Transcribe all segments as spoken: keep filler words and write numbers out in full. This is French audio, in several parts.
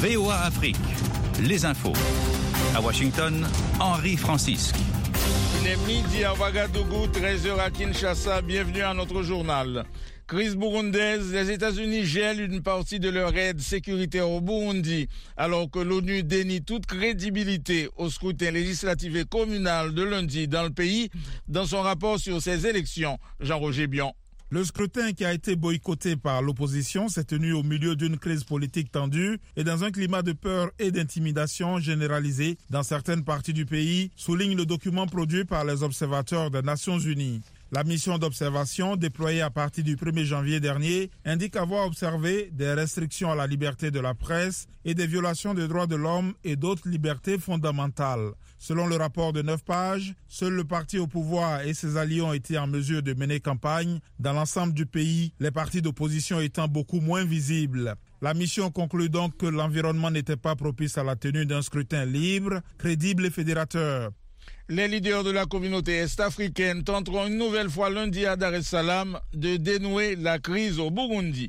V O A Afrique, les infos. À Washington, Henri Francisque. Il est midi à Ouagadougou, treize heures à Kinshasa. Bienvenue à notre journal. Crise burundaise, les États-Unis gèlent une partie de leur aide sécuritaire au Burundi, alors que l'ONU dénie toute crédibilité au scrutin législatif et communal de lundi dans le pays. Dans son rapport sur ces élections, Jean-Roger Bion. Le scrutin qui a été boycotté par l'opposition s'est tenu au milieu d'une crise politique tendue et dans un climat de peur et d'intimidation généralisée dans certaines parties du pays, souligne le document produit par les observateurs des Nations Unies. La mission d'observation, déployée à partir du premier janvier dernier, indique avoir observé des restrictions à la liberté de la presse et des violations des droits de l'homme et d'autres libertés fondamentales. Selon le rapport de neuf pages, seul le parti au pouvoir et ses alliés ont été en mesure de mener campagne dans l'ensemble du pays, les partis d'opposition étant beaucoup moins visibles. La mission conclut donc que l'environnement n'était pas propice à la tenue d'un scrutin libre, crédible et fédérateur. Les leaders de la communauté est-africaine tenteront une nouvelle fois lundi à Dar es Salaam de dénouer la crise au Burundi.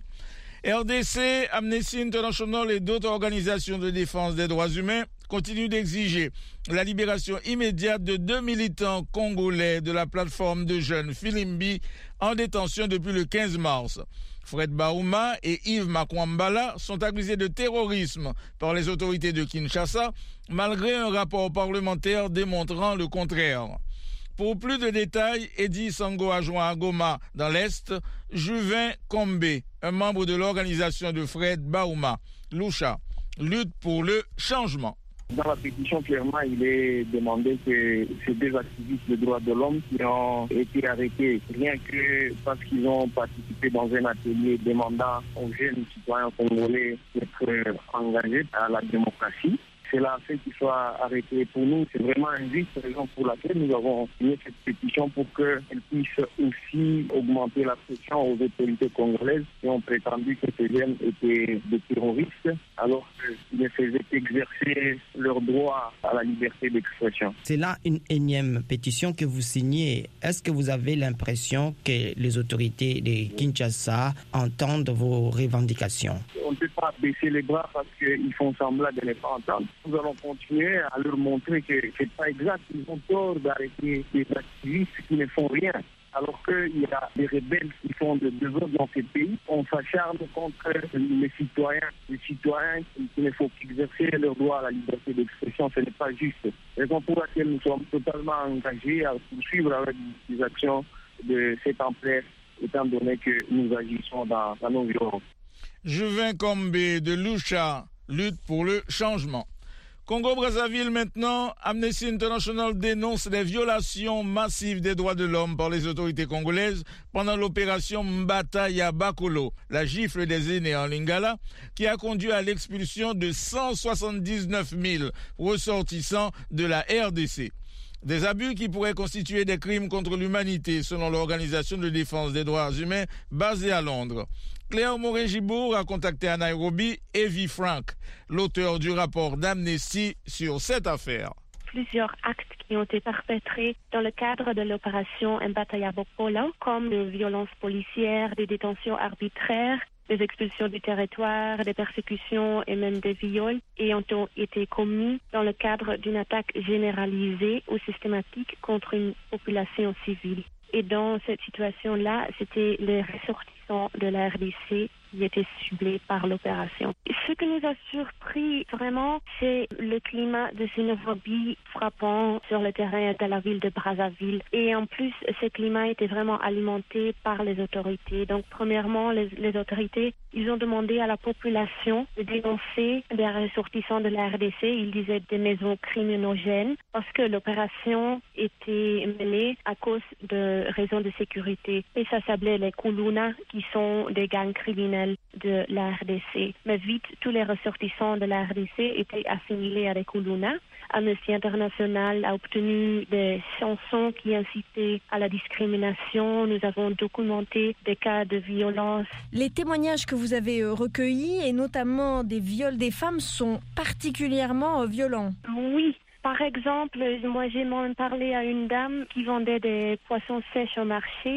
R D C, Amnesty International et d'autres organisations de défense des droits humains continuent d'exiger la libération immédiate de deux militants congolais de la plateforme de jeunes Filimbi en détention depuis le quinze mars. Fred Baouma et Yves Makwambala sont accusés de terrorisme par les autorités de Kinshasa, malgré un rapport parlementaire démontrant le contraire. Pour plus de détails, Eddie Sango a joint à Goma, dans l'Est, Juvin Kombe, un membre de l'organisation de Fred Baouma. Loucha, lutte pour le changement. Dans la pétition, clairement, il est demandé que ces deux activistes de droits de l'homme qui ont été arrêtés, rien que parce qu'ils ont participé dans un atelier demandant aux jeunes citoyens congolais d'être engagés à la démocratie, cela a fait qu'ils soient arrêtés. Pour nous, c'est vraiment une juste raison pour laquelle nous avons signé cette pétition pour qu'elle puisse aussi augmenter la pression aux autorités congolaises qui ont prétendu que ces jeunes étaient des terroristes alors qu'ils ne faisaient qu'exercer leur droit à la liberté d'expression. C'est là une énième pétition que vous signez. Est-ce que vous avez l'impression que les autorités de Kinshasa entendent vos revendications? On ne peut pas baisser les bras parce qu'ils font semblant de ne pas entendre. Nous allons continuer à leur montrer que c'est pas exact. Ils ont tort d'arrêter des activistes qui ne font rien. Alors qu'il y a des rebelles qui font de désordre dans ces pays, on s'acharne contre les citoyens. Les citoyens qui ne font qu'exercer leur droit à la liberté d'expression, ce n'est pas juste. Raison pour laquelle nous sommes totalement engagés à poursuivre avec des actions de cette ampleur, étant donné que nous agissons dans la non-violence. Juvin Kombe de Loucha, lutte pour le changement. Congo-Brazzaville maintenant, Amnesty International dénonce les violations massives des droits de l'homme par les autorités congolaises pendant l'opération Mbata ya Bakolo, la gifle des aînés en Lingala, qui a conduit à l'expulsion de cent soixante-dix-neuf mille ressortissants de la R D C. Des abus qui pourraient constituer des crimes contre l'humanité selon l'Organisation de défense des droits humains basée à Londres. Claire Morin-Gibour a contacté à Nairobi Evie Frank, l'auteur du rapport d'Amnesty sur cette affaire. Plusieurs actes qui ont été perpétrés dans le cadre de l'opération Mbata ya Bakolo, comme de violences policières, des détentions arbitraires, des expulsions du territoire, des persécutions et même des viols, et ont été commis dans le cadre d'une attaque généralisée ou systématique contre une population civile. Et dans cette situation-là, c'était les ressortissants de la R D C qui étaient ciblés par l'opération. Ce qui nous a surpris vraiment, c'est le climat de xénophobie frappant sur le terrain de la ville de Brazzaville. Et en plus, ce climat était vraiment alimenté par les autorités. Donc, premièrement, les, les autorités, ils ont demandé à la population de dénoncer des ressortissants de la R D C. Ils disaient des maisons criminogènes parce que l'opération était menée à cause de raisons de sécurité. Et ça s'appelait les Kuluna, qui sont des gangs criminels de la R D C. Mais vite, tous les ressortissants de la R D C étaient assimilés à des Kuluna. Amnesty International a obtenu des chansons qui incitaient à la discrimination. Nous avons documenté des cas de violence. Les témoignages que vous avez recueillis, et notamment des viols des femmes, sont particulièrement violents. Oui. Par exemple, moi j'ai même parlé à une dame qui vendait des poissons sèches au marché.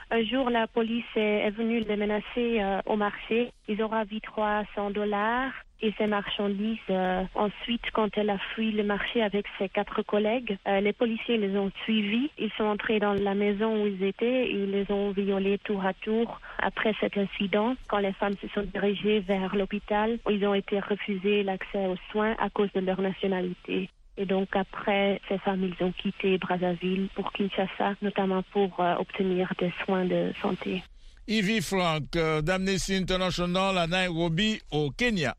Un jour, la police est, est venue les menacer euh, au marché. Ils ont ravi trois cents dollars et ses marchandises. Euh, ensuite, quand elle a fui le marché avec ses quatre collègues, euh, les policiers les ont suivis. Ils sont entrés dans la maison où ils étaient et ils les ont violés tour à tour. Après cet incident, quand les femmes se sont dirigées vers l'hôpital, ils ont été refusés l'accès aux soins à cause de leur nationalité. Et donc après, ces femmes, ils ont quitté Brazzaville pour Kinshasa, notamment pour euh, obtenir des soins de santé. Ivy Frank euh, d'Amnesty International à Nairobi, au Kenya.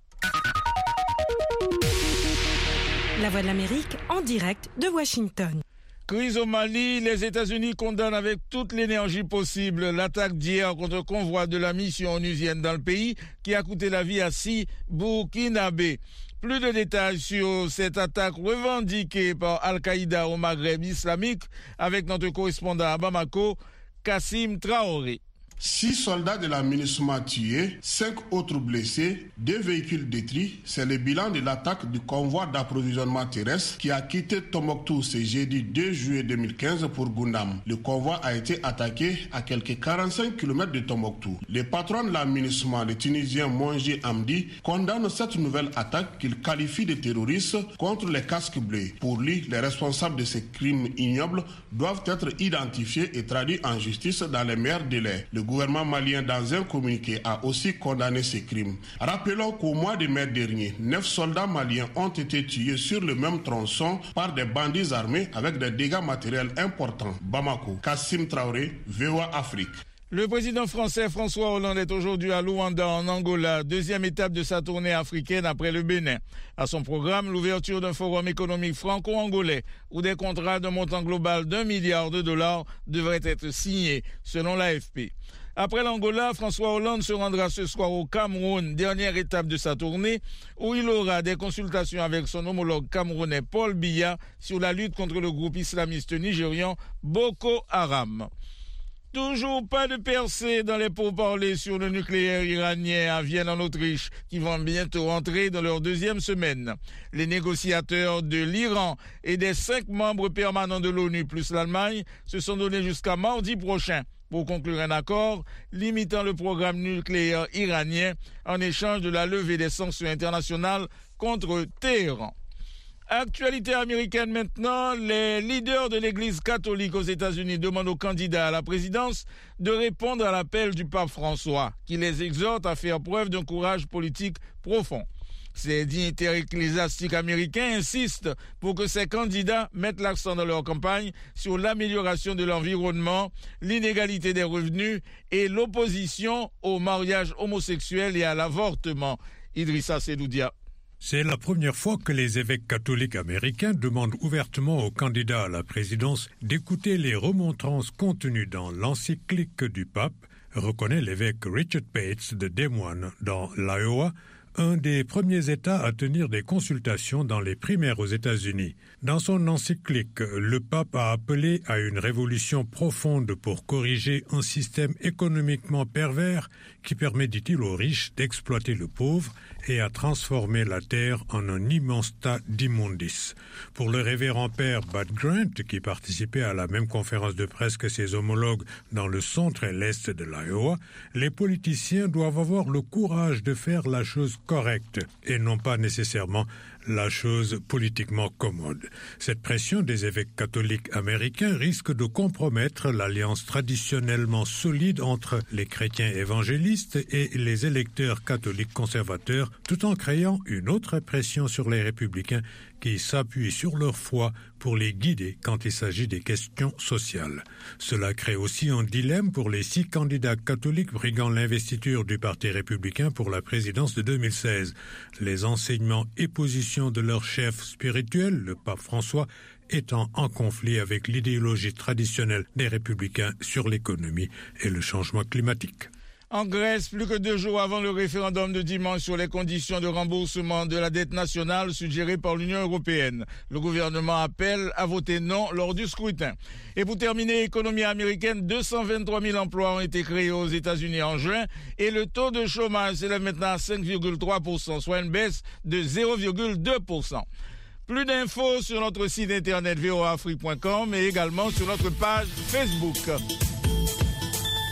La Voix de l'Amérique en direct de Washington. Crise au Mali, les États-Unis condamnent avec toute l'énergie possible l'attaque d'hier contre le convoi de la mission onusienne dans le pays qui a coûté la vie à six Burkinabés. Plus de détails sur cette attaque revendiquée par Al-Qaïda au Maghreb islamique avec notre correspondant à Bamako, Kassim Traoré. Six soldats de la MINUSMA tués, cinq autres blessés, deux véhicules détruits. C'est le bilan de l'attaque du convoi d'approvisionnement terrestre qui a quitté Tombouctou ce jeudi deux juillet deux mille quinze pour Goundam. Le convoi a été attaqué à quelques quarante-cinq kilomètres de Tombouctou. Le patron de la MINUSMA, le Tunisien Monji Hamdi, condamne cette nouvelle attaque qu'il qualifie de terroriste contre les casques bleus. Pour lui, les responsables de ces crimes ignobles doivent être identifiés et traduits en justice dans les meilleurs délais. Le Le gouvernement malien, dans un communiqué, a aussi condamné ces crimes. Rappelons qu'au mois de mai dernier, neuf soldats maliens ont été tués sur le même tronçon par des bandits armés avec des dégâts matériels importants. Bamako, Kassim Traoré, V O A Afrique. Le président français François Hollande est aujourd'hui à Luanda, en Angola, deuxième étape de sa tournée africaine après le Bénin. À son programme, l'ouverture d'un forum économique franco-angolais où des contrats d'un montant global d'un milliard de dollars devraient être signés, selon l'A F P. Après l'Angola, François Hollande se rendra ce soir au Cameroun, dernière étape de sa tournée, où il aura des consultations avec son homologue camerounais Paul Biya sur la lutte contre le groupe islamiste nigérian Boko Haram. Toujours pas de percée dans les pourparlers sur le nucléaire iranien à Vienne en Autriche, qui vont bientôt entrer dans leur deuxième semaine. Les négociateurs de l'Iran et des cinq membres permanents de l'ONU plus l'Allemagne se sont donnés jusqu'à mardi prochain pour conclure un accord limitant le programme nucléaire iranien en échange de la levée des sanctions internationales contre Téhéran. Actualité américaine maintenant, les leaders de l'Église catholique aux États-Unis demandent aux candidats à la présidence de répondre à l'appel du pape François, qui les exhorte à faire preuve d'un courage politique profond. Ces dignitaires ecclésiastiques américains insistent pour que ces candidats mettent l'accent dans leur campagne sur l'amélioration de l'environnement, l'inégalité des revenus et l'opposition au mariage homosexuel et à l'avortement. Idrissa Sedoudia. C'est la première fois que les évêques catholiques américains demandent ouvertement aux candidats à la présidence d'écouter les remontrances contenues dans l'encyclique du pape, reconnaît l'évêque Richard Bates de Des Moines dans l'Iowa, un des premiers États à tenir des consultations dans les primaires aux États-Unis. Dans son encyclique, le pape a appelé à une révolution profonde pour corriger un système économiquement pervers qui permet, dit-il, aux riches d'exploiter le pauvre et à transformer la terre en un immense tas d'immondices. Pour le révérend père Bud Grant, qui participait à la même conférence de presse que ses homologues dans le centre et l'est de l'Iowa, les politiciens doivent avoir le courage de faire la chose correcte et non pas nécessairement la chose politiquement commode. Cette pression des évêques catholiques américains risque de compromettre l'alliance traditionnellement solide entre les chrétiens évangélistes et les électeurs catholiques conservateurs, tout en créant une autre pression sur les républicains qui s'appuient sur leur foi pour les guider quand il s'agit des questions sociales. Cela crée aussi un dilemme pour les six candidats catholiques briguant l'investiture du Parti républicain pour la présidence de deux mille seize. Les enseignements et positions de leur chef spirituel, le pape François, étant en conflit avec l'idéologie traditionnelle des républicains sur l'économie et le changement climatique. En Grèce, plus que deux jours avant le référendum de dimanche sur les conditions de remboursement de la dette nationale suggérée par l'Union européenne, le gouvernement appelle à voter non lors du scrutin. Et pour terminer, économie américaine, deux cent vingt-trois mille emplois ont été créés aux États-Unis en juin et le taux de chômage s'élève maintenant à cinq virgule trois pour cent, soit une baisse de zéro virgule deux pour cent. Plus d'infos sur notre site internet v o a afrique point com et également sur notre page Facebook.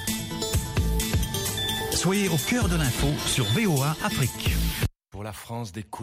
Soyez au cœur de l'info sur V O A Afrique. Pour la France des